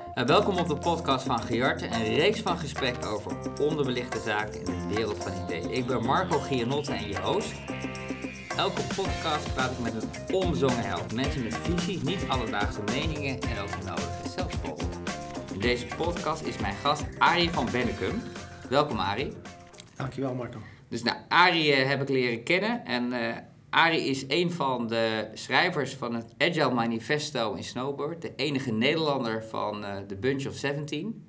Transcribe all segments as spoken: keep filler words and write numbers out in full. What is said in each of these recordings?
Uh, welkom op de podcast van Giarte, een reeks van gesprekken over onderbelichte zaken in de wereld van ideeën. Ik ben Marco Gianotte en je host. Elke podcast praat ik met een onbezongen held. Mensen met visies, niet alledaagse meningen en ook de nodige zelfspot. In deze podcast is mijn gast Arie van Bennekum. Welkom Arie. Dankjewel Marco. Dus nou, Arie uh, heb ik leren kennen en uh, Arie is een van de schrijvers van het Agile Manifesto in Snowbird. De enige Nederlander van uh, de Bunch of zeventien.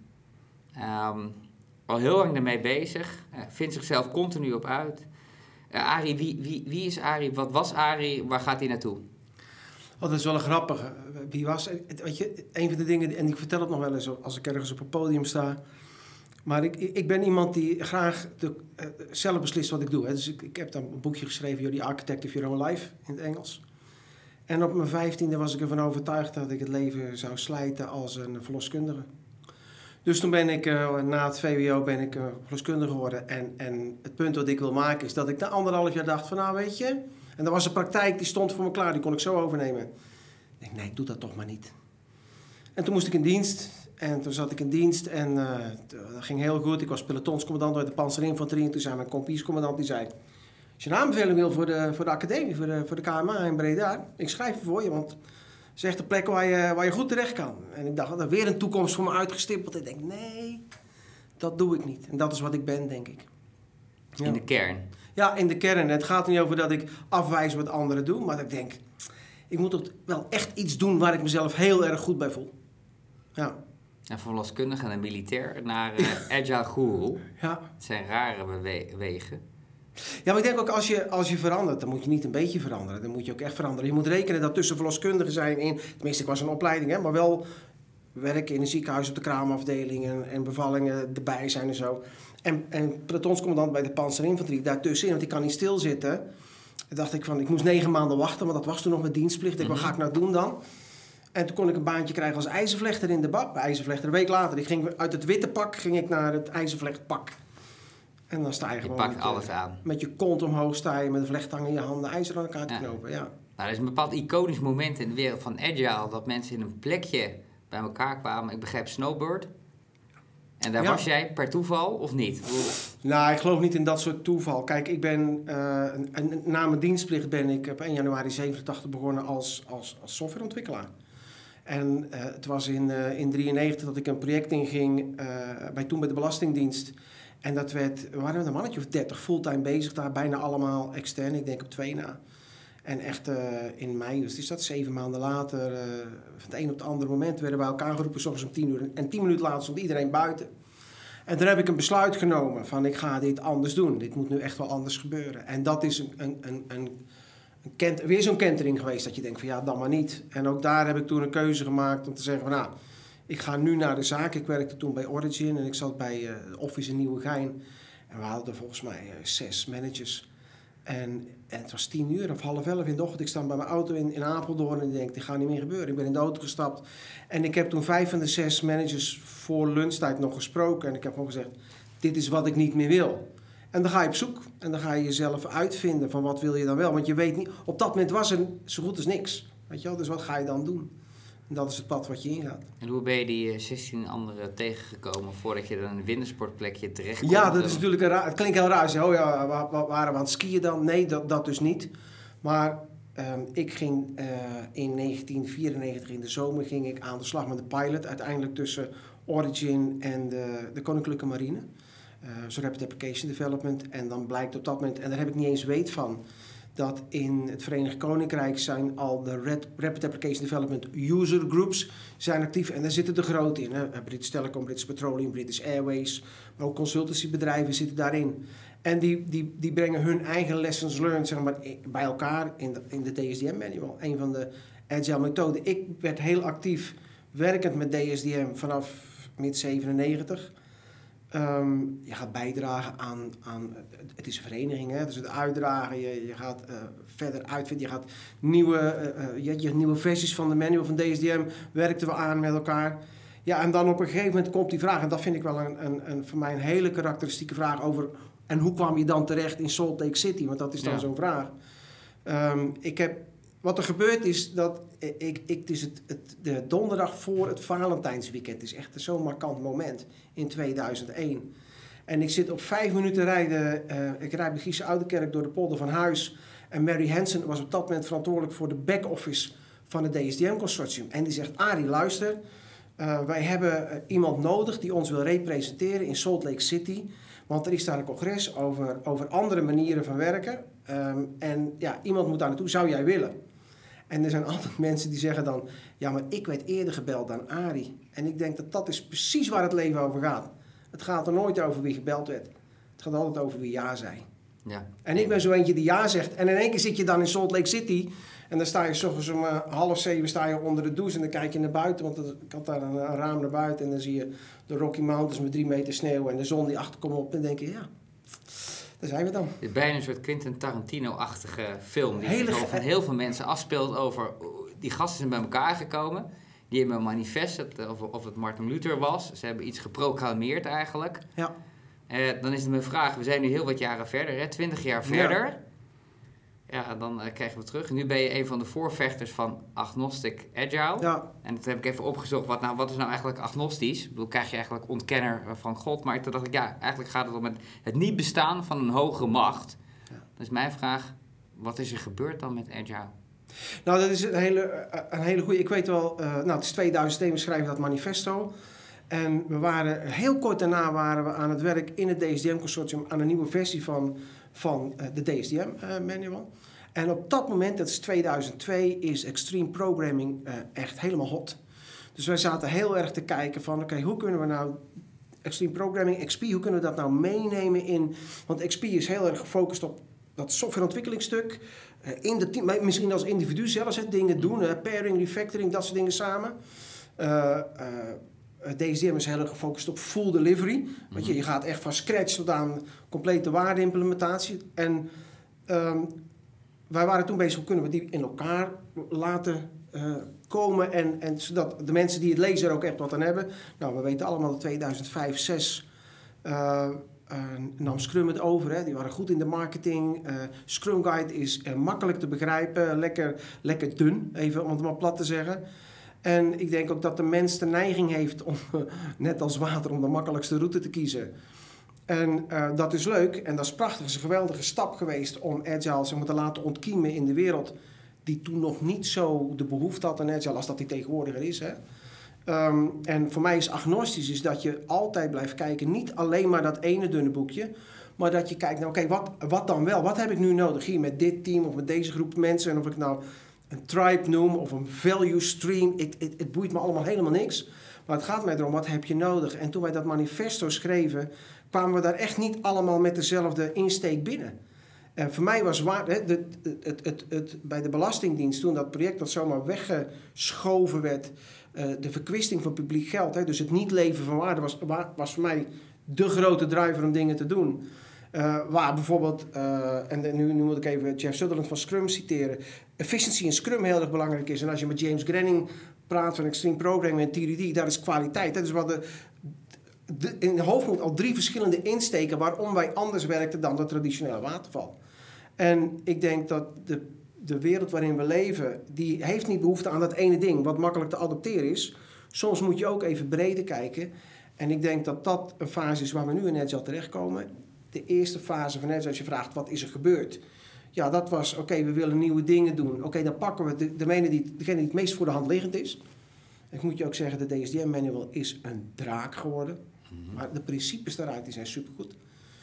Um, al heel lang ermee bezig. Uh, vindt zichzelf continu op uit. Uh, Arie, wie, wie, wie is Arie? Wat was Arie? Waar gaat hij naartoe? Oh, dat is wel een grappige. Wie was... Weet je, een van de dingen... En ik vertel het nog wel eens als ik ergens op een podium sta. Maar ik, ik ben iemand die graag de, uh, zelf beslist wat ik doe. Hè. Dus ik, ik heb dan een boekje geschreven, You're the Architect of Your Own Life, in het Engels. En op mijn vijftiende was ik ervan overtuigd dat ik het leven zou slijten als een verloskundige. Dus toen ben ik, uh, na het V W O, ben ik uh, verloskundige geworden. En, en het punt wat ik wil maken is dat ik na anderhalf jaar dacht van, nou weet je... En er was een praktijk, die stond voor me klaar, die kon ik zo overnemen. Ik denk, nee, doe dat toch maar niet. En toen moest ik in dienst... En toen zat ik in dienst en uh, dat ging heel goed. Ik was pelotonscommandant bij de panzerinfanterie. En toen zei mijn kompiescommandant, die zei... Als je een aanbeveling wil voor de, voor de academie, voor de, voor de K M A in Breda... Ik schrijf er voor je, want het is echt een plek waar je, waar je goed terecht kan. En ik dacht, er weer een toekomst voor me uitgestippeld. En ik denk, nee, dat doe ik niet. En dat is wat ik ben, denk ik. Ja. In de kern? Ja, in de kern. Het gaat niet over dat ik afwijs wat anderen doen. Maar dat ik denk, ik moet toch wel echt iets doen waar ik mezelf heel erg goed bij voel. Ja. En van verloskundige en militair naar uh, agile guru. Ja. Het zijn rare bewe- wegen. Ja, maar ik denk ook als je, als je verandert, dan moet je niet een beetje veranderen. Dan moet je ook echt veranderen. Je moet rekenen dat tussen verloskundigen zijn in... Tenminste, ik was een opleiding, hè, maar wel werken in een ziekenhuis op de kraamafdeling en, en bevallingen erbij zijn en zo. En, en pelotonscommandant bij de panzerinfanterie daartussenin, want ik kan niet stilzitten. Dan dacht ik van, ik moest negen maanden wachten, want dat was toen nog met dienstplicht. Ik dacht, Mm-hmm. wat ga ik nou doen dan? En toen kon ik een baantje krijgen als ijzervlechter in de bak. Bij ijzervlechter een week later. Ik ging uit het witte pak ging ik naar het ijzervlechtpak. En dan sta je, je gewoon pakt met, alles uh, aan. Met je kont omhoog sta je met een vlechtang in je handen, ijzer aan elkaar te Ja. knopen. Ja. Nou, er is een bepaald iconisch moment in de wereld van agile... dat mensen in een plekje bij elkaar kwamen. Ik begrijp Snowbird. En daar Ja. was jij per toeval of niet? Nou, ik geloof niet in dat soort toeval. Kijk, ik ben, uh, een, na mijn dienstplicht ben ik op één januari zevenentachtig begonnen als, als, als softwareontwikkelaar. En uh, het was in uh, in drieënnegentig dat ik een project inging, uh, bij, toen bij de Belastingdienst. En dat werd, we waren met een mannetje of dertig fulltime bezig daar, bijna allemaal extern, ik denk op twee na. En echt uh, in mei, dus is dat zeven maanden later, uh, van het een op het andere moment werden we elkaar geroepen, soms om tien uur. En tien minuten later stond iedereen buiten. En toen heb ik een besluit genomen van ik ga dit anders doen. Dit moet nu echt wel anders gebeuren. En dat is een, een, een, een, een kent, weer zo'n kentering geweest dat je denkt van ja, dan maar niet. En ook daar heb ik toen een keuze gemaakt om te zeggen van nou, ik ga nu naar de zaak. Ik werkte toen bij Origin en ik zat bij uh, de office in Nieuwegein. En we hadden volgens mij uh, zes managers. En, en het was tien uur of half elf in de ochtend. Ik sta bij mijn auto in, in Apeldoorn en ik denk, dit gaat niet meer gebeuren. Ik ben in de auto gestapt. En ik heb toen vijf van de zes managers voor lunchtijd nog gesproken. En ik heb gewoon gezegd, dit is wat ik niet meer wil. En dan ga je op zoek. En dan ga je jezelf uitvinden van wat wil je dan wel. Want je weet niet, op dat moment was er zo goed als niks. Weet je wel? Dus wat ga je dan doen? En dat is het pad wat je ingaat. En hoe ben je die zestien anderen tegengekomen voordat je dan in een wintersportplekje terecht komt? Ja, dat is natuurlijk een raar. Het klinkt heel raar. Zeg, oh ja, waar, waar waren we aan het skiën dan? Nee, dat, dat dus niet. Maar um, ik ging uh, in negentien vierennegentig in de zomer ging ik aan de slag met de pilot. Uiteindelijk tussen Origin en de, de Koninklijke Marine. Uh, zo Rapid Application Development. En dan blijkt op dat moment, en daar heb ik niet eens weet van, dat in het Verenigd Koninkrijk zijn al de Red, Rapid Application Development User Groups zijn actief. En daar zitten de grote in. Hè? British Telecom, British Petroleum, British Airways. Maar ook consultancybedrijven zitten daarin. En die, die, die brengen hun eigen lessons learned zeg maar, bij elkaar in de, in de D S D M manual. Een van de agile methoden. Ik werd heel actief werkend met D S D M vanaf mid zevenennegentig. Um, je gaat bijdragen aan, aan, het is een vereniging, hè? Dus het uitdragen, je, je gaat uh, verder uitvinden, je gaat nieuwe, uh, je, je nieuwe versies van de manual van D S D M, werkten we aan met elkaar. Ja, en dan op een gegeven moment komt die vraag, en dat vind ik wel een, een, een, voor mij een hele karakteristieke vraag over, en hoe kwam je dan terecht in Salt Lake City, want dat is dan ja. zo'n vraag. Um, ik heb wat er gebeurt is dat ik, ik, het is het, het, de donderdag voor het Valentijnsweekend. Het is echt zo'n markant moment in tweeduizend één. En ik zit op vijf minuten rijden. Uh, ik rijd bij Giese Oudekerk door de polder van Huis. En Mary Hansen was op dat moment verantwoordelijk voor de back-office van het D S D M-consortium. En die zegt, Arie, luister, uh, wij hebben uh, iemand nodig die ons wil representeren in Salt Lake City. Want er is daar een congres over, over andere manieren van werken. Um, en ja, iemand moet daar naartoe. Zou jij willen? En er zijn altijd mensen die zeggen dan, ja, maar ik werd eerder gebeld dan Arie. En ik denk dat dat is precies waar het leven over gaat. Het gaat er nooit over wie gebeld werd. Het gaat altijd over wie ja zei. Ja. En ik ben zo eentje die ja zegt. En in één keer zit je dan in Salt Lake City. En dan sta je 's ochtends om uh, half zeven sta je onder de douche. En dan kijk je naar buiten. Want ik had daar een, een raam naar buiten. En dan zie je de Rocky Mountains met drie meter sneeuw. En de zon die achterkomt op. En dan denk je, ja, daar zijn we dan. Het is bijna een soort Quentin Tarantino-achtige film. Die Hele, zich van heel veel mensen afspeelt over... Die gasten zijn bij elkaar gekomen. Die hebben een manifest, of, of het Martin Luther was. Ze hebben iets geproclameerd eigenlijk. Ja. Uh, dan is het mijn vraag, we zijn nu heel wat jaren verder, hè? twintig jaar verder. Ja, ja dan uh, krijgen we terug. En nu ben je een van de voorvechters van Agnostic Agile. Ja. En dat heb ik even opgezocht. Wat, nou, wat is nou eigenlijk agnostisch? Ik bedoel, krijg je eigenlijk ontkenner van God. Maar toen dacht ik, ja, eigenlijk gaat het om het, het niet bestaan van een hogere macht. Ja. Dat is mijn vraag. Wat is er gebeurd dan met Agile? Nou, dat is een hele, een hele goede... Ik weet wel, uh, nou, het is tweeduizend één, we schrijven dat manifesto. En we waren, heel kort daarna waren we aan het werk in het D S D M-consortium aan een nieuwe versie van, van uh, de D S D M-manual. Uh, en op dat moment, dat is tweeduizend twee, is Extreme Programming uh, echt helemaal hot. Dus wij zaten heel erg te kijken van, oké, okay, hoe kunnen we nou Extreme Programming, X P, hoe kunnen we dat nou meenemen in... Want X P is heel erg gefocust op dat softwareontwikkelingsstuk. Uh, in de team, misschien als individu zelfs het dingen doen, uh, pairing, refactoring, dat soort dingen samen. Uh, uh, D S D M is heel erg gefocust op full delivery. Mm-hmm. Want je, je gaat echt van scratch tot aan complete waardeimplementatie. En um, wij waren toen bezig, hoe kunnen we die in elkaar laten uh, komen. En, en zodat de mensen die het lezen er ook echt wat aan hebben. Nou, we weten allemaal dat tweeduizend vijf, zes uh, uh, nam Scrum het over. Hè. Die waren goed in de marketing. Uh, Scrum Guide is uh, makkelijk te begrijpen. Lekker, lekker dun, even om het maar plat te zeggen. En ik denk ook dat de mens de neiging heeft om, net als water, om de makkelijkste route te kiezen. En uh, dat is leuk en dat is prachtig. Het is een geweldige stap geweest om Agile zeg maar, te laten ontkiemen in de wereld die toen nog niet zo de behoefte had aan Agile als dat die tegenwoordiger is. Hè. Um, en voor mij is agnostisch is dat je altijd blijft kijken, niet alleen maar dat ene dunne boekje, maar dat je kijkt, nou oké, okay, wat, wat dan wel? Wat heb ik nu nodig hier met dit team of met deze groep mensen? En of ik nou een tribe noem of een value stream, het, het, het boeit me allemaal helemaal niks. Maar het gaat mij erom, wat heb je nodig? En toen wij dat manifesto schreven, kwamen we daar echt niet allemaal met dezelfde insteek binnen. En voor mij was waar, hè, de, het, het, het, het, bij de Belastingdienst, toen dat project dat zomaar weggeschoven werd, uh, de verkwisting van publiek geld, hè, dus het niet leveren van waarde, was, was voor mij de grote driver om dingen te doen. Uh, waar bijvoorbeeld, uh, en nu, nu moet ik even Jeff Sutherland van Scrum citeren, efficiency in Scrum heel erg belangrijk is. En als je met James Grenning praat van Extreme Programming en T D D, dat is kwaliteit. Hè? Dus we hadden de, in de hoofdmoot al drie verschillende insteken waarom wij anders werkten dan de traditionele waterval. En ik denk dat de, de wereld waarin we leven, die heeft niet behoefte aan dat ene ding wat makkelijk te adopteren is. Soms moet je ook even breder kijken. En ik denk dat dat een fase is waar we nu in Agile terechtkomen. De eerste fase van Agile, als je vraagt wat is er gebeurd. Ja, dat was, oké, okay, we willen nieuwe dingen doen. Oké, okay, dan pakken we de, degene, die, degene die het meest voor de hand liggend is. Ik moet je ook zeggen, de D S D M-manual is een draak geworden. Mm-hmm. Maar de principes daaruit die zijn supergoed.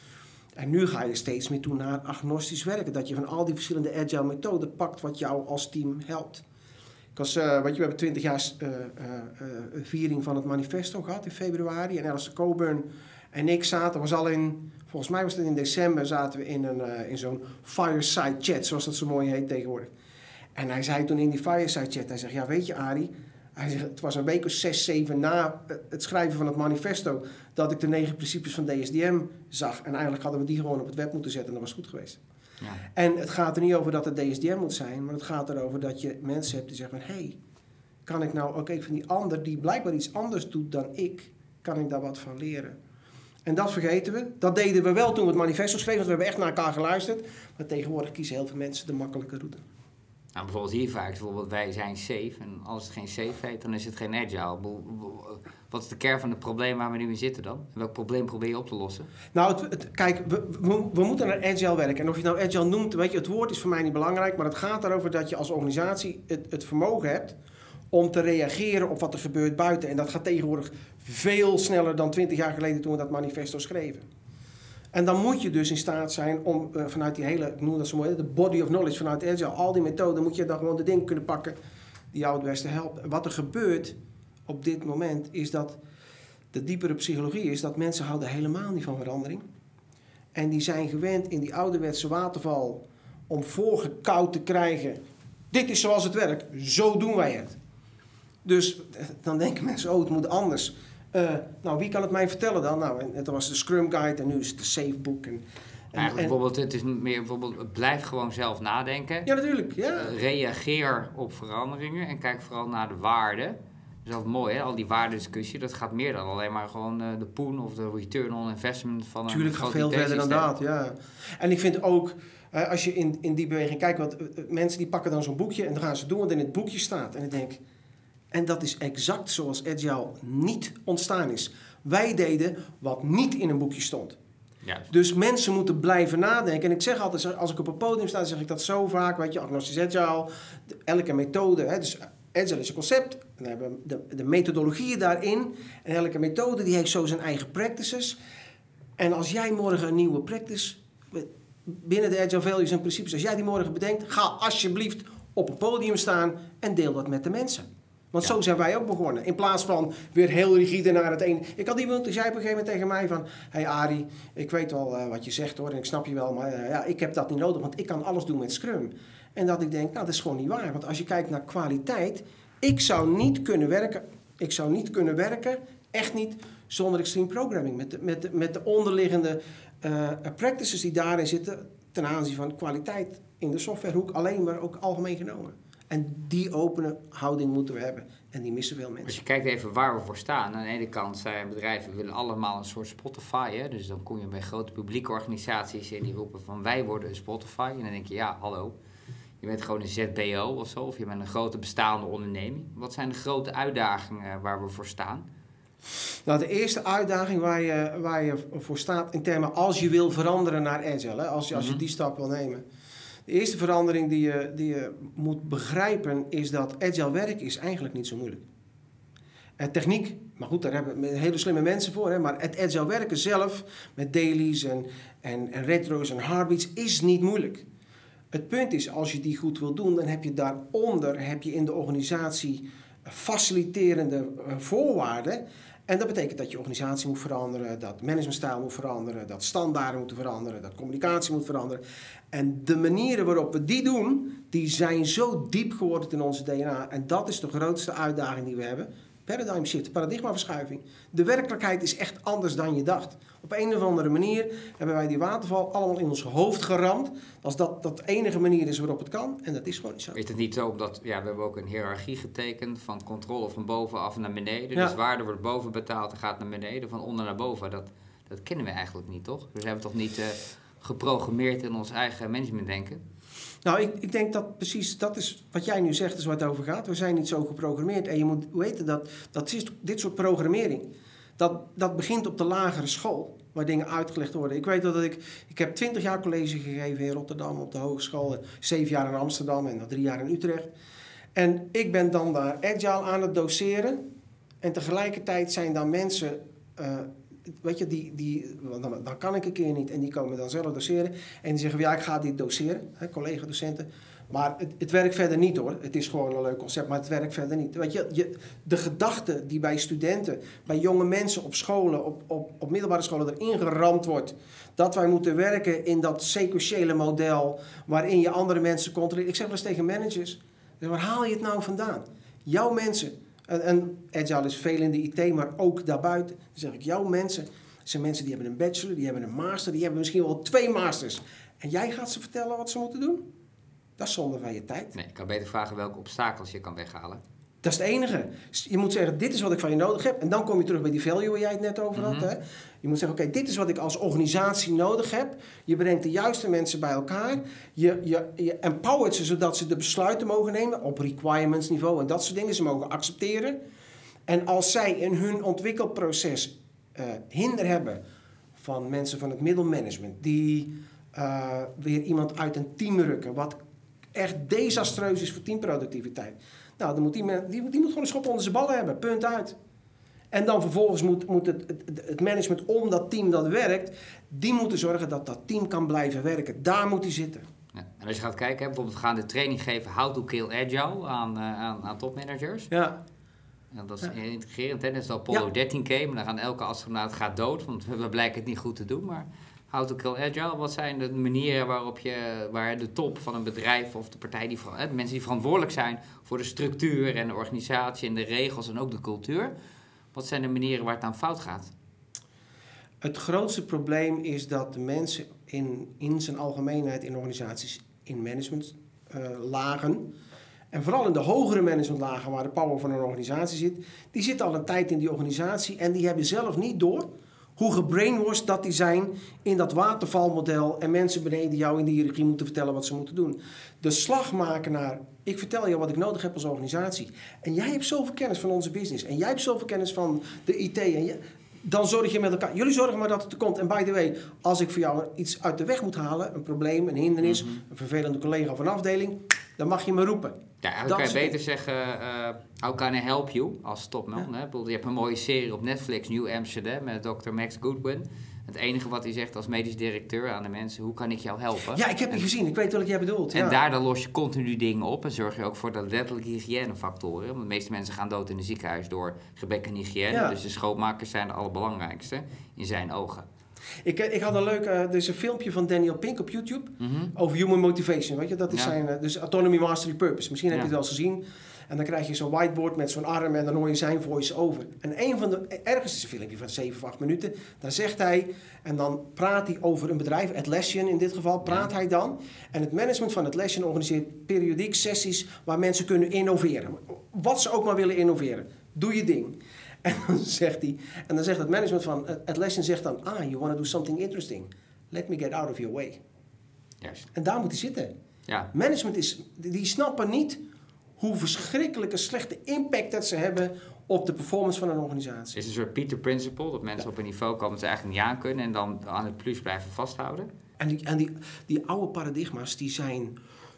En nu ga je steeds meer toe naar agnostisch werken. Dat je van al die verschillende agile methoden pakt wat jou als team helpt. Ik was, uh, wat je, we hebben twintig jaar uh, uh, uh, viering van het manifesto gehad in februari. En Alistair Coburn en ik zaten, was al in, volgens mij was het in december, zaten we in, een, uh, in zo'n fireside chat, zoals dat zo mooi heet tegenwoordig. En hij zei toen in die fireside chat, hij zegt, ja weet je Arie, hij zegt, het was een week of zes, zeven na het schrijven van het manifesto, dat ik de negen principes van D S D M zag. En eigenlijk hadden we die gewoon op het web moeten zetten en dat was goed geweest. Ja. En het gaat er niet over dat het D S D M moet zijn, maar het gaat erover dat je mensen hebt die zeggen van, hé, hey, kan ik nou, oké, okay, van die ander die blijkbaar iets anders doet dan ik, kan ik daar wat van leren? En dat vergeten we. Dat deden we wel toen we het manifesto schreven, want we hebben echt naar elkaar geluisterd. Maar tegenwoordig kiezen heel veel mensen de makkelijke route. Nou, bijvoorbeeld hier vaak, bijvoorbeeld wij zijn safe. En als het geen safe heet, dan is het geen agile. Wat is de kern van het probleem waar we nu in zitten dan? En welk probleem probeer je op te lossen? Nou, het, het, kijk, we, we, we moeten naar agile werken. En of je het nou agile noemt, weet je, het woord is voor mij niet belangrijk. Maar het gaat erover dat je als organisatie het, het vermogen hebt om te reageren op wat er gebeurt buiten. En dat gaat tegenwoordig veel sneller dan twintig jaar geleden toen we dat manifesto schreven. En dan moet je dus in staat zijn om uh, vanuit die hele, ik noem dat zo mooi, de body of knowledge, vanuit agile, al die methoden, moet je dan gewoon de dingen kunnen pakken die jou het beste helpen. Wat er gebeurt op dit moment is dat de diepere psychologie is dat mensen houden helemaal niet van verandering. En die zijn gewend in die ouderwetse waterval om voorgekoud te krijgen, dit is zoals het werkt, zo doen wij het. Dus dan denken mensen, oh het moet anders. Uh, nou, wie kan het mij vertellen dan? Nou, en, en dat was de Scrum Guide en nu is het de Safe Book. En, en, Eigenlijk en, bijvoorbeeld, het is meer bijvoorbeeld, blijf gewoon zelf nadenken. Ja, natuurlijk. Ja. Uh, reageer op veranderingen en kijk vooral naar de waarden. Dat is altijd mooi, hè? Al die waardediscussie, dat gaat meer dan alleen maar gewoon uh, de poen of de return on investment van een Tuurlijk gaat veel verder dan dat, ja. En ik vind ook, uh, als je in, in die beweging kijkt, want uh, mensen die pakken dan zo'n boekje en dan gaan ze doen wat in het boekje staat. En ik denk, en dat is exact zoals agile niet ontstaan is. Wij deden wat niet in een boekje stond. Juist. Dus mensen moeten blijven nadenken. En ik zeg altijd, als ik op een podium sta, zeg ik dat zo vaak, weet je, agnostisch agile, de, elke methode, hè, dus agile is een concept, en dan hebben we de, de methodologieën daarin, en elke methode die heeft zo zijn eigen practices. En als jij morgen een nieuwe practice, binnen de agile values en principes, als jij die morgen bedenkt, ga alsjeblieft op een podium staan en deel dat met de mensen. Want ja. Zo zijn wij ook begonnen. In plaats van weer heel rigide naar het een. Ik had iemand die zei op een gegeven moment tegen mij van, hey Arie, ik weet wel uh, wat je zegt hoor en ik snap je wel, maar uh, ja, ik heb dat niet nodig, want ik kan alles doen met Scrum. En dat ik denk, nou dat is gewoon niet waar. Want als je kijkt naar kwaliteit, ik zou niet kunnen werken, ik zou niet kunnen werken, echt niet, zonder extreme programming. Met de, met de, met de onderliggende uh, practices die daarin zitten ten aanzien van kwaliteit in de softwarehoek alleen, maar ook algemeen genomen. En die opene houding moeten we hebben. En die missen veel mensen. Als je kijkt even waar we voor staan. Aan de ene kant zijn bedrijven willen allemaal een soort Spotify. Hè? Dus dan kom je bij grote publieke organisaties en die roepen van wij worden een Spotify. En dan denk je ja, hallo. Je bent gewoon een Z B O of zo. Of je bent een grote bestaande onderneming. Wat zijn de grote uitdagingen waar we voor staan? Nou, de eerste uitdaging waar je, waar je voor staat in termen als je wil veranderen naar agile. Hè? Als, je, als je die stap wil nemen. De eerste verandering die je, die je moet begrijpen is dat agile werk is eigenlijk niet zo moeilijk. En techniek, maar goed, daar hebben we hele slimme mensen voor. Hè, maar het agile werken zelf, met dailies en, en, en retro's en heartbeats, is niet moeilijk. Het punt is, als je die goed wil doen, dan heb je daaronder heb je in de organisatie faciliterende voorwaarden. En dat betekent dat je organisatie moet veranderen, dat managementstijl moet veranderen, dat standaarden moeten veranderen, dat communicatie moet veranderen. En de manieren waarop we die doen, die zijn zo diep geworden in onze D N A. En dat is de grootste uitdaging die we hebben. Paradigm shift, paradigmaverschuiving. De werkelijkheid is echt anders dan je dacht. Op een of andere manier hebben wij die waterval allemaal in ons hoofd geramd. Als dat, dat de enige manier is waarop het kan. En dat is gewoon niet zo. Is het niet zo omdat, ja, we hebben ook een hiërarchie getekend van controle van bovenaf naar beneden. Ja. Dus waarde wordt boven betaald en gaat naar beneden, van onder naar boven. Dat, dat kennen we eigenlijk niet, toch? Dus we hebben toch niet uh, geprogrammeerd in ons eigen managementdenken? Nou, ik, ik denk dat precies, dat is wat jij nu zegt, is waar het over gaat. We zijn niet zo geprogrammeerd. En je moet weten dat, dat is, dit soort programmering, dat, dat begint op de lagere school, waar dingen uitgelegd worden. Ik weet dat ik, ik heb twintig jaar college gegeven in Rotterdam op de hogeschool, zeven jaar in Amsterdam en dan drie jaar in Utrecht. En ik ben dan daar agile aan het doseren. En tegelijkertijd zijn dan mensen, uh, weet je, die, die, dan, dan kan ik een keer niet. En die komen dan zelf doseren. En die zeggen, ja, ik ga dit doseren, hè, collega-docenten. Maar het, het werkt verder niet hoor. Het is gewoon een leuk concept, maar het werkt verder niet. Weet je, je, de gedachte die bij studenten, bij jonge mensen op scholen, op, op, op middelbare scholen erin geramd wordt, dat wij moeten werken in dat sequentiële model waarin je andere mensen controleert. Ik zeg wel eens tegen managers, waar haal je het nou vandaan? Jouw mensen, en, en agile is veel in de I T, maar ook daarbuiten. Dan zeg ik, jouw mensen zijn mensen die hebben een bachelor, die hebben een master, die hebben misschien wel twee masters. En jij gaat ze vertellen wat ze moeten doen? Dat is zonde van je tijd. Nee, ik kan beter vragen welke obstakels je kan weghalen. Dat is het enige. Je moet zeggen, dit is wat ik van je nodig heb. En dan kom je terug bij die value waar jij het net over had. Mm-hmm. Hè? Je moet zeggen, oké, okay, dit is wat ik als organisatie nodig heb. Je brengt de juiste mensen bij elkaar. Je, je, je empowert ze zodat ze de besluiten mogen nemen op requirements niveau en dat soort dingen. Ze mogen accepteren. En als zij in hun ontwikkelproces uh, hinder hebben van mensen van het middelmanagement die uh, weer iemand uit een team rukken, wat echt desastreus is voor teamproductiviteit. Nou, dan moet die, die, die moet gewoon een schop onder zijn ballen hebben. Punt uit. En dan vervolgens moet, moet het, het, het management om dat team dat werkt, die moeten zorgen dat dat team kan blijven werken. Daar moet hij zitten. Ja. En als je gaat kijken, bijvoorbeeld we gaan de training geven How to Kill Agile aan, uh, aan, aan topmanagers. Ja. En dat is ja. integrerend, hè? Dat is Apollo ja. dertien K, maar dan gaan elke astronaut gaat dood, want we blijken het niet goed te doen. Maar How to Kill Agile, wat zijn de manieren waarop je, waar de top van een bedrijf of de partij, die, de mensen die verantwoordelijk zijn voor de structuur en de organisatie en de regels en ook de cultuur, wat zijn de manieren waar het aan fout gaat? Het grootste probleem is dat de mensen in, in zijn algemeenheid in organisaties in managementlagen, uh, en vooral in de hogere managementlagen waar de power van een organisatie zit, die zitten al een tijd in die organisatie en die hebben zelf niet door hoe gebrainwashed dat die zijn in dat watervalmodel en mensen beneden jou in de hiërarchie moeten vertellen wat ze moeten doen. De slag maken naar, ik vertel je wat ik nodig heb als organisatie. En jij hebt zoveel kennis van onze business en jij hebt zoveel kennis van de I T en je, dan zorg je met elkaar. Jullie zorgen maar dat het er komt. En by the way, als ik voor jou iets uit de weg moet halen, een probleem, een hindernis, mm-hmm. een vervelende collega van een afdeling, dan mag je me roepen. Ja, dan kan je beter zeggen, uh, how can I help you, als topman. Ja. Hè? Je hebt een mooie serie op Netflix, New Amsterdam, met dokter Max Goodwin. Het enige wat hij zegt als medisch directeur aan de mensen, hoe kan ik jou helpen? Ja, ik heb die gezien, ik weet wat jij bedoelt. En ja. daar dan los je continu dingen op en zorg je ook voor de letterlijke hygiënefactoren. Want de meeste mensen gaan dood in een ziekenhuis door gebrek aan hygiëne. Ja. Dus de schoonmakers zijn de allerbelangrijkste in zijn ogen. Ik, ik had een leuk, uh, er is een filmpje van Daniel Pink op YouTube mm-hmm. over human motivation, weet je, dat is ja. zijn, uh, dus Autonomy, Mastery, Purpose. Misschien heb ja. je het wel eens gezien. En dan krijg je zo'n whiteboard met zo'n arm en dan hoor je zijn voice over. En een van de, ergens is een filmpje van zeven of acht minuten, dan zegt hij, en dan praat hij over een bedrijf, Atlassian in dit geval, praat ja. hij dan. En het management van Atlassian organiseert periodiek sessies waar mensen kunnen innoveren. Wat ze ook maar willen innoveren. Doe je ding. En dan zegt hij, en dan zegt het management van Atlassian zegt dan, ah, you want to do something interesting. Let me get out of your way. Juist. En daar moet hij zitten. Ja. Management is, die snappen niet hoe verschrikkelijke slechte impact dat ze hebben op de performance van een organisatie. Het is een soort Peter Principle, dat mensen ja. op een niveau komen dat ze eigenlijk niet aan kunnen en dan aan het plus blijven vasthouden. En die, en die, die oude paradigma's, die zijn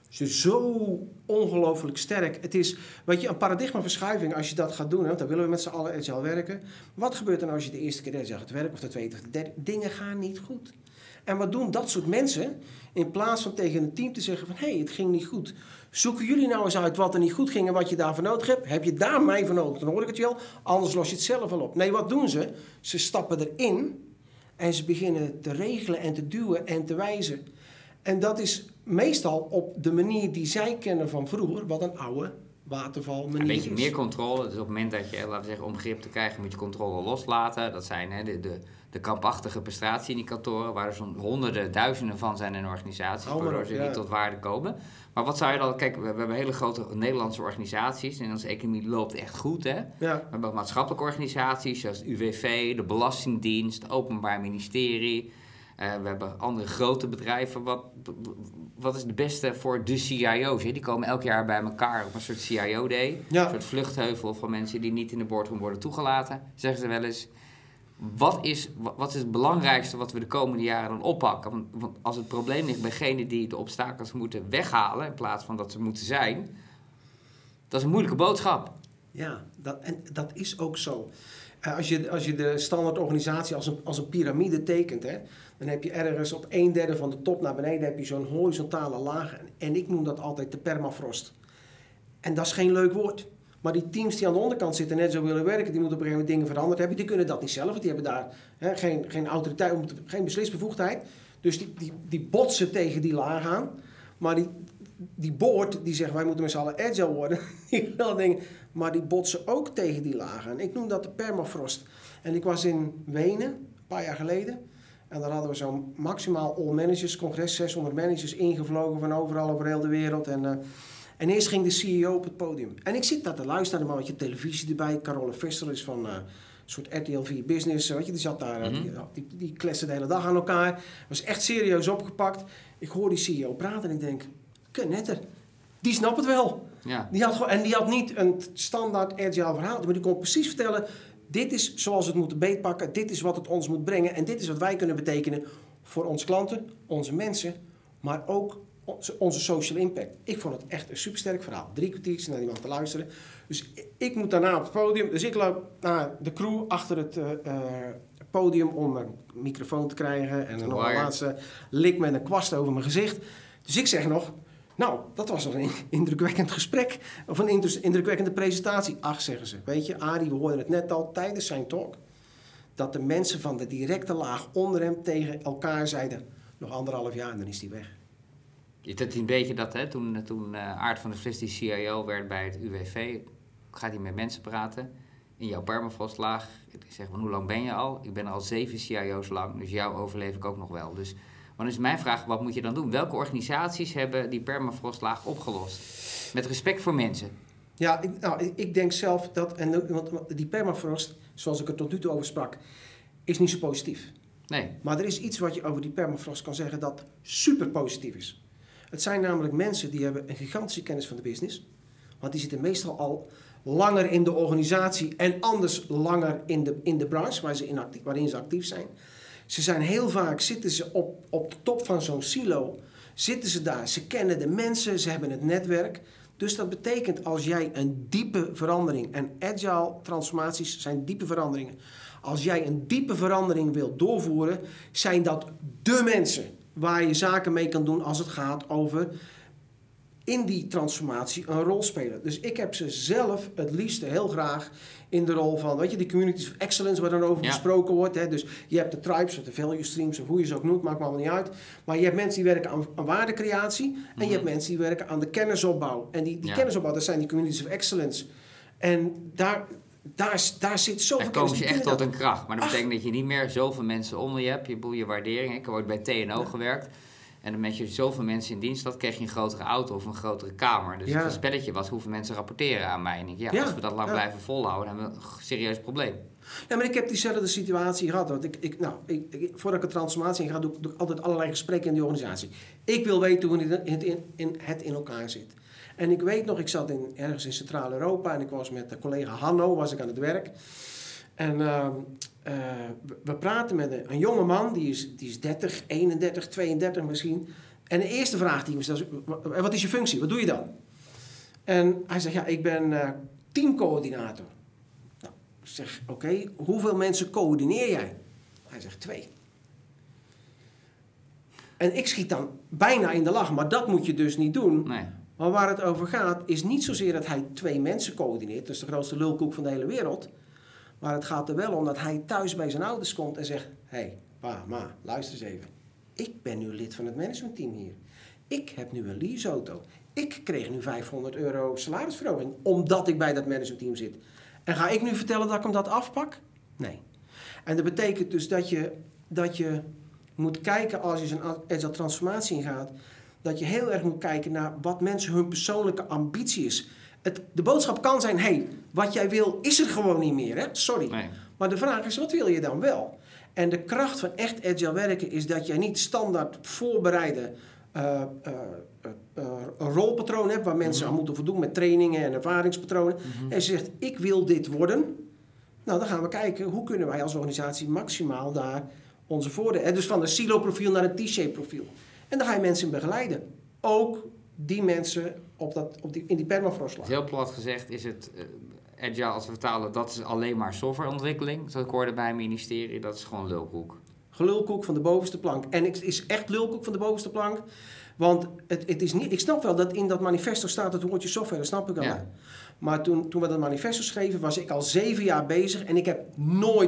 zo ongelooflijk sterk. Het is, weet je, een paradigmaverschuiving als je dat gaat doen, hè, want dan willen we met z'n allen agile werken. Wat gebeurt er nou als je de eerste keer agile gaat werken of de tweede of de derde? Dingen gaan niet goed. En wat doen dat soort mensen? In plaats van tegen een team te zeggen van, hé, hey, het ging niet goed. Zoeken jullie nou eens uit wat er niet goed ging en wat je daarvoor nodig hebt? Heb je daar mij voor nodig? Dan hoor ik het wel, anders los je het zelf wel op. Nee, wat doen ze? Ze stappen erin en ze beginnen te regelen en te duwen en te wijzen. En dat is meestal op de manier die zij kennen van vroeger, wat een oude waterval manier is. Een beetje meer controle. Dus op het moment dat je, laten we zeggen, om grip te krijgen, moet je controle loslaten. Dat zijn hè, de, de, de kampachtige prestatieindicatoren, waar er zo'n honderden, duizenden van zijn in organisaties, oh, waardoor ze ja. niet tot waarde komen. Maar wat zou je dan, kijk, we, we hebben hele grote Nederlandse organisaties en onze economie loopt echt goed, hè. Ja. We hebben ook maatschappelijke organisaties, zoals het U W V, de Belastingdienst, het Openbaar Ministerie. Uh, we hebben andere grote bedrijven. Wat, wat is het beste voor de C I O's? Hè? Die komen elk jaar bij elkaar op een soort C I O-day. Ja. Een soort vluchtheuvel van mensen die niet in de boardroom worden toegelaten. Zeggen ze wel eens. Wat is, wat is het belangrijkste wat we de komende jaren dan oppakken? Want, want als het probleem ligt bij degene die de obstakels moeten weghalen, in plaats van dat ze moeten zijn, dat is een moeilijke boodschap. Ja, dat, en dat is ook zo. Uh, als, je, als je de standaardorganisatie als een, als een piramide tekent, hè, dan heb je ergens op een derde van de top naar beneden heb je zo'n horizontale laag. En ik noem dat altijd de permafrost. En dat is geen leuk woord. Maar die teams die aan de onderkant zitten en net zo willen werken, die moeten op een gegeven moment dingen veranderd hebben. Die kunnen dat niet zelf, die hebben daar hè, geen, geen autoriteit, geen beslisbevoegdheid. Dus die, die, die botsen tegen die laag aan. Maar die, die board die zegt wij moeten met z'n allen agile worden, die wil dingen, maar die botsen ook tegen die laag aan. Ik noem dat de permafrost. En ik was in Wenen, een paar jaar geleden. En daar hadden we zo'n maximaal all managers congres, zeshonderd managers ingevlogen van overal over heel de wereld. En, uh, En eerst ging de C E O op het podium. En ik zit daar te luisteren, maar wat je televisie erbij. Carola Vester is van uh, een soort R T L vier Business. Weet je, die zat daar, mm-hmm. die, die, die kletsen de hele dag aan elkaar. Was echt serieus opgepakt. Ik hoor die C E O praten en ik denk, netter. Die snapt het wel. Ja. Die had gewoon, en die had niet een standaard agile verhaal, maar die kon precies vertellen, dit is zoals we het moeten beetpakken, dit is wat het ons moet brengen en dit is wat wij kunnen betekenen voor onze klanten, onze mensen, maar ook onze, onze social impact. Ik vond het echt een supersterk verhaal. Drie kwartiertjes naar iemand te luisteren. Dus ik moet daarna op het podium, dus ik loop naar de crew achter het uh, uh, podium om een microfoon te krijgen en nog een laatste lik met een kwast over mijn gezicht. Dus ik zeg nog, nou, dat was een indrukwekkend gesprek. Of een indrukwekkende presentatie. Ach, zeggen ze. Weet je, Arie, we hoorden het net al tijdens zijn talk. Dat de mensen van de directe laag onder hem tegen elkaar zeiden, nog anderhalf jaar en dan is hij weg. Je hebt een beetje dat, hè, toen, toen uh, Aart van der Vlis die C I O werd bij het U W V, gaat hij met mensen praten. In jouw permafrostlaag. Ik zeg, hoe lang ben je al? Ik ben al zeven C I O's lang, dus jou overleef ik ook nog wel. Dus dan is mijn vraag, wat moet je dan doen? Welke organisaties hebben die permafrostlaag opgelost? Met respect voor mensen. Ja, ik, nou, ik denk zelf dat, en, want die permafrost, zoals ik er tot nu toe over sprak, is niet zo positief. Nee. Maar er is iets wat je over die permafrost kan zeggen dat super positief is. Het zijn namelijk mensen die hebben een gigantische kennis van de business. Want die zitten meestal al langer in de organisatie en anders langer in de, in de branche waar ze in actief, waarin ze actief zijn. Ze zijn heel vaak, zitten ze op, op de top van zo'n silo, zitten ze daar. Ze kennen de mensen, ze hebben het netwerk. Dus dat betekent als jij een diepe verandering, en agile transformaties zijn diepe veranderingen. Als jij een diepe verandering wilt doorvoeren, zijn dat dé mensen waar je zaken mee kan doen als het gaat over in die transformatie een rol spelen. Dus ik heb ze zelf het liefste heel graag in de rol van, weet je, die communities of excellence waar dan over ja. gesproken wordt. Hè? Dus je hebt de tribes of de value streams of hoe je ze ook noemt, maakt me allemaal niet uit. Maar je hebt mensen die werken aan, aan waardecreatie en mm-hmm. je hebt mensen die werken aan de kennisopbouw. En die, die ja. kennisopbouw, dat zijn die communities of excellence. En daar, daar, daar zit zoveel kennis. Daar komen ze echt tot dat. een kracht. Maar dat Ach. betekent dat je niet meer zoveel mensen onder je hebt. Je boel je waardering. Ik heb ooit bij T en O ja. gewerkt. En dan met je zoveel mensen in dienst had, kreeg je een grotere auto of een grotere kamer. Dus ja. het spelletje was hoeveel mensen rapporteren aan mij. En ik, ja, ja, als we dat lang ja. blijven volhouden, dan hebben we een serieus probleem. Ja, maar ik heb diezelfde situatie gehad. Want ik, ik, nou, ik, ik, voordat ik een transformatie in ga, doe, doe ik altijd allerlei gesprekken in die organisatie. Ik wil weten hoe het in, in, in, het in elkaar zit. En ik weet nog, ik zat in, ergens in Centraal-Europa en ik was met de collega Hanno, was ik aan het werk. En uh, uh, we praten met een, een jonge man, die is, die is dertig, eenendertig, tweeëndertig misschien. En de eerste vraag die ik me stel is, wat is je functie? Wat doe je dan? En hij zegt, ja, ik ben uh, teamcoördinator. Nou, ik zeg, oké, okay, hoeveel mensen coördineer jij? Hij zegt, twee. En ik schiet dan bijna in de lach, maar dat moet je dus niet doen. Nee. Maar waar het over gaat, is niet zozeer dat hij twee mensen coördineert. Dat is de grootste lulkoek van de hele wereld. Maar het gaat er wel om dat hij thuis bij zijn ouders komt en zegt, hé, hey, pa, ma, luister eens even. Ik ben nu lid van het managementteam hier. Ik heb nu een leaseauto. Ik kreeg nu vijfhonderd euro salarisverhoging, omdat ik bij dat managementteam zit. En ga ik nu vertellen dat ik hem dat afpak? Nee. En dat betekent dus dat je, dat je moet kijken als je zo'n agile transformatie ingaat, dat je heel erg moet kijken naar wat mensen hun persoonlijke ambitie is. Het, de boodschap kan zijn, hé, hey, wat jij wil is er gewoon niet meer, hè? Sorry. Nee. Maar de vraag is, wat wil je dan wel? En de kracht van echt agile werken is dat jij niet standaard voorbereide uh, uh, uh, uh, een rolpatroon hebt waar mensen mm-hmm. aan moeten voldoen met trainingen en ervaringspatronen. Mm-hmm. En je zegt, ik wil dit worden. Nou, dan gaan we kijken, hoe kunnen wij als organisatie maximaal daar onze voordelen. Dus van een silo-profiel naar een T-shape profiel. En daar ga je mensen in begeleiden. Ook die mensen op dat, op die, in die permafrostlaag. Heel plat gezegd is het uh, agile, als we vertalen, dat is alleen maar softwareontwikkeling. Zoals ik hoorde bij het ministerie, dat is gewoon lulkoek. Gelulkoek van de bovenste plank. En het is echt lulkoek van de bovenste plank. Want het, het is niet, ik snap wel dat in dat manifesto staat het woordje software, dat snap ik wel. Ja. Maar toen, toen we dat manifesto schreven, was ik al zeven jaar bezig en ik heb nooit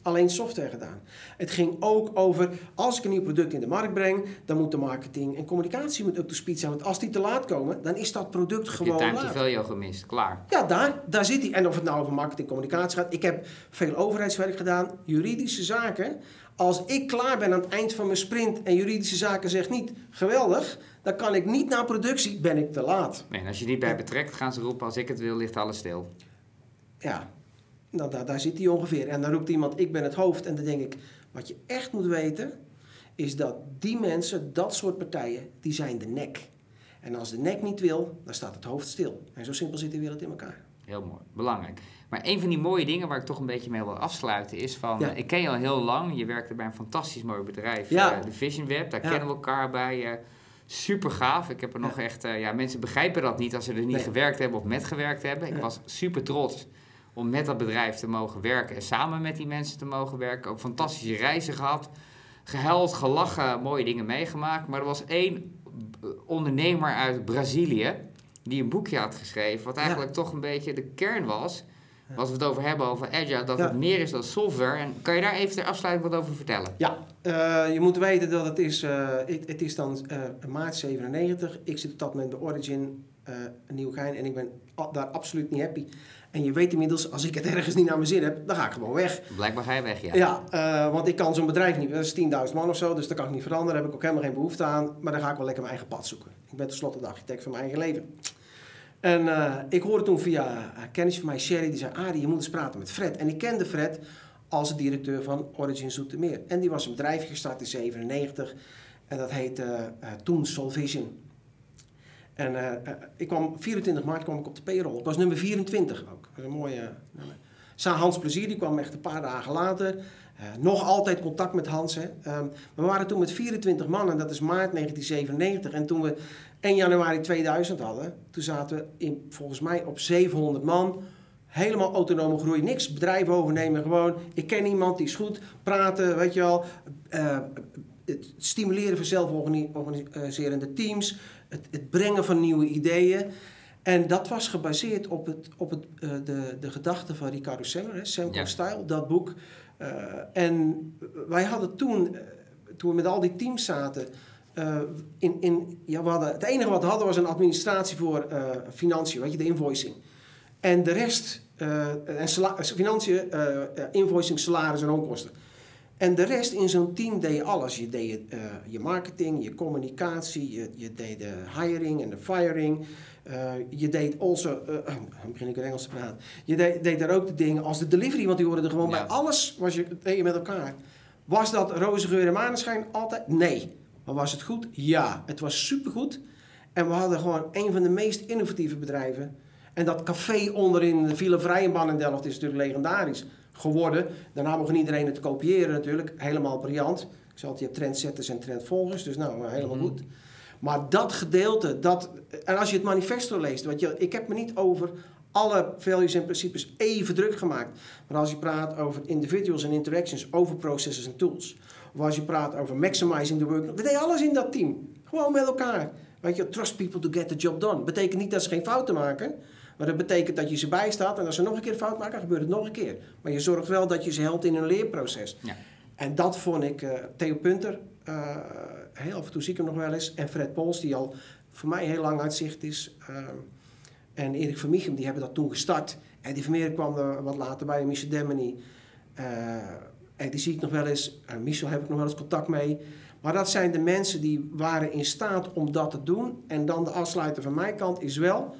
alleen software gedaan. Het ging ook over, als ik een nieuw product in de markt breng, dan moet de marketing en communicatie moet up to speed zijn. Want als die te laat komen, dan is dat product Heb gewoon je time laat. to value gemist, klaar. Ja, daar, daar zit hij. En of het nou over marketing en communicatie gaat. Ik heb veel overheidswerk gedaan, juridische zaken. Als ik klaar ben aan het eind van mijn sprint en juridische zaken zegt niet, geweldig, dan kan ik niet naar productie, ben ik te laat. Nee, en als je niet bij betrekt, gaan ze roepen, als ik het wil, ligt alles stil. Ja, nou, daar, daar zit hij ongeveer. En dan roept iemand, ik ben het hoofd. En dan denk ik, wat je echt moet weten, is dat die mensen, dat soort partijen, die zijn de nek. En als de nek niet wil, dan staat het hoofd stil. En zo simpel zit de wereld in elkaar. Heel mooi, belangrijk. Maar een van die mooie dingen waar ik toch een beetje mee wil afsluiten is van... Ja. Uh, ik ken je al heel lang, je werkte bij een fantastisch mooi bedrijf, Ja. uh, de Vision Web. Daar Ja. kennen we elkaar bij. Uh, super gaaf. Ik heb er Ja. nog echt... Uh, ja, mensen begrijpen dat niet als ze er niet Nee. gewerkt hebben of met gewerkt hebben. Ik Ja. was super trots om met dat bedrijf te mogen werken en samen met die mensen te mogen werken. Ook fantastische reizen gehad. Gehuild, gelachen, mooie dingen meegemaakt. Maar er was één ondernemer uit Brazilië die een boekje had geschreven, wat eigenlijk ja. toch een beetje de kern was, ja. als we het over hebben, over Agile, dat ja. het meer is dan software. En kan je daar even ter afsluiting wat over vertellen? Ja, uh, je moet weten dat het is, uh, het, het is dan uh, maart zevenennegentig. Ik zit op dat moment bij Origin uh, in Nieuwegein en ik ben a- daar absoluut niet happy. En je weet inmiddels, als ik het ergens niet naar mijn zin heb, dan ga ik gewoon weg. Blijkbaar ga je weg, ja. Ja, uh, want ik kan zo'n bedrijf niet, dat is tienduizend man of zo, dus dat kan ik niet veranderen. Daar heb ik ook helemaal geen behoefte aan. Maar dan ga ik wel lekker mijn eigen pad zoeken. Ik ben tenslotte de architect van mijn eigen leven. En uh, ik hoorde toen via uh, kennis van mij, Sherry, die zei, Arie, je moet eens praten met Fred. En ik kende Fred als de directeur van Origin Zoetermeer. En die was een bedrijf gestart in zevenennegentig. En dat heette uh, uh, toen Solvision. En uh, uh, ik kwam, vierentwintig maart kwam ik op de payroll. Ik was nummer vierentwintig ook. Dat is een mooie uh, nummer. Sa Hans Plezier, die kwam echt een paar dagen later. Uh, nog altijd contact met Hans. Hè. Um, we waren toen met vierentwintig man en dat is maart negentien zevenennegentig. En toen we één januari tweeduizend hadden, toen zaten we in, volgens mij op zevenhonderd man. Helemaal autonome groei, niks bedrijf overnemen, gewoon. Ik ken iemand, die is goed, praten, weet je wel. Uh, het stimuleren van zelforganiserende teams, het, het brengen van nieuwe ideeën. En dat was gebaseerd op, het, op het, uh, de, de gedachten van Ricardo Semler, Semco ja. Style, dat boek. Uh, en wij hadden toen, uh, toen we met al die teams zaten, uh, in, in, ja, we hadden, het enige wat we hadden was een administratie voor uh, financiën, weet je, de invoicing. En de rest, uh, en sala- financiën, uh, invoicing, salaris en onkosten. En de rest in zo'n team deed je alles. Je deed uh, je marketing, je communicatie, je, je deed de hiring en de firing. Uh, je deed also, uh, uh, dan begin ik in Engels te praten. Je deed, deed daar ook de dingen als de delivery, want die hoorden er gewoon ja. bij. Alles was je, deed je met elkaar. Was dat roze geur en maneschijn altijd? Nee. Maar was het goed? Ja. Het was supergoed. En we hadden gewoon een van de meest innovatieve bedrijven. En dat café onderin de Villa Vrijenbaan in Delft is natuurlijk legendarisch geworden. Daarna mocht iedereen het kopiëren natuurlijk. Helemaal briljant. Ik zei altijd, je hebt trendsetters en trendvolgers. Dus nou, helemaal mm-hmm. goed. Maar dat gedeelte, dat, en als je het manifesto leest, want je, ik heb me niet over alle values en principes even druk gemaakt. Maar als je praat over individuals en interactions, over processes en tools. Of als je praat over maximizing the work. We deden alles in dat team. Gewoon met elkaar. Weet je, trust people to get the job done. Betekent niet dat ze geen fouten maken. Maar dat betekent dat je ze bijstaat. En als ze nog een keer fout maken, dan gebeurt het nog een keer. Maar je zorgt wel dat je ze helpt in een leerproces. Ja. En dat vond ik uh, Theo Punter. Uh, heel af en toe zie ik hem nog wel eens. En Fred Pols, die al voor mij heel lang uit zicht is. Uh, en Erik van Michum, die hebben dat toen gestart. En die Vermeer kwam er wat later bij. Michel Demmeny. Uh, en die zie ik nog wel eens. Uh, Michel heb ik nog wel eens contact mee. Maar dat zijn de mensen die waren in staat om dat te doen. En dan de afsluiter van mijn kant is wel,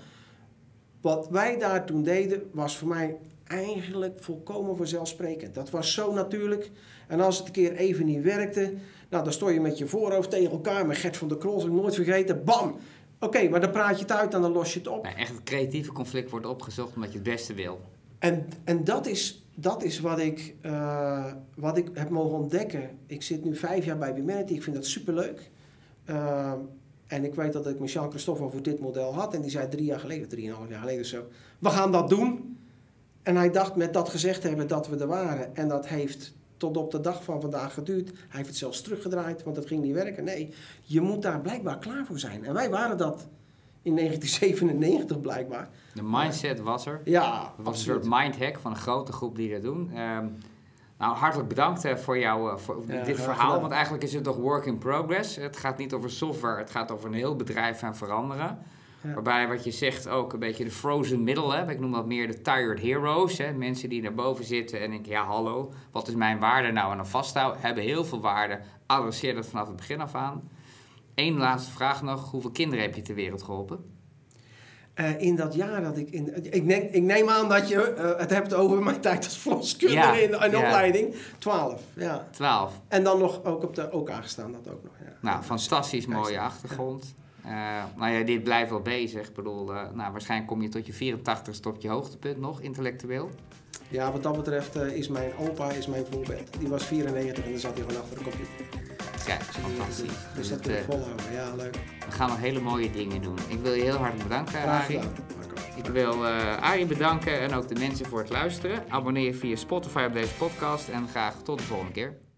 wat wij daar toen deden, was voor mij eigenlijk volkomen vanzelfsprekend. Dat was zo natuurlijk. En als het een keer even niet werkte, nou, dan stond je met je voorhoofd tegen elkaar. Met Gert van der Krols, heb ik nooit vergeten. Bam! Oké, okay, maar dan praat je het uit en dan los je het op. Nee, echt het creatieve conflict wordt opgezocht omdat je het beste wil. En, en dat is, dat is wat, ik, uh, wat ik heb mogen ontdekken. Ik zit nu vijf jaar bij Bimanity. Ik vind dat superleuk. Uh, en ik weet dat ik met Jean Christophe over dit model had. En die zei drie jaar geleden, drieënhalf jaar geleden zo, we gaan dat doen. En hij dacht met dat gezegd hebben dat we er waren. En dat heeft tot op de dag van vandaag geduurd. Hij heeft het zelfs teruggedraaid, want het ging niet werken. Nee, je moet daar blijkbaar klaar voor zijn. En wij waren dat in negentien zevenennegentig blijkbaar. De mindset was er. Ja, Het was absoluut een soort mindhack van een grote groep die dat doen. Um, Nou, hartelijk bedankt uh, voor, jou, uh, voor ja, dit verhaal. Gedaan. Want eigenlijk is het toch work in progress. Het gaat niet over software, het gaat over een heel bedrijf en veranderen. Ja. Waarbij wat je zegt ook een beetje de frozen middle. Hè? Ik noem dat meer de tired heroes. Hè? Mensen die naar boven zitten en denken, ja hallo, wat is mijn waarde nou? En dan vasthouden, hebben heel veel waarde. Adresseer dat vanaf het begin af aan. Eén laatste vraag nog. Hoeveel kinderen heb je ter wereld geholpen? Uh, in dat jaar dat ik... In, ik, neem, ik neem aan dat je uh, het hebt over mijn tijd als verloskundige ja, in, in ja. opleiding. Twaalf, ja. Twaalf. En dan nog ook op de O K gestaan, dat ook nog. Ja. Nou, fantastisch mooie achtergrond. Uh, nou ja, dit blijft wel bezig. Ik bedoel, uh, nou, waarschijnlijk kom je tot je vierentachtigste op je hoogtepunt nog, intellectueel. Ja, wat dat betreft uh, is mijn opa is mijn voorbeeld. Die was vierennegentig en dan zat hij gewoon achter de computer. Kijk, dat is fantastisch. Dus, dus dat kunnen we volhouden, ja, leuk. We gaan nog hele mooie dingen doen. Ik wil je heel hartelijk bedanken, Arie. Ik wil uh, Arie bedanken en ook de mensen voor het luisteren. Abonneer je via Spotify op deze podcast en graag tot de volgende keer.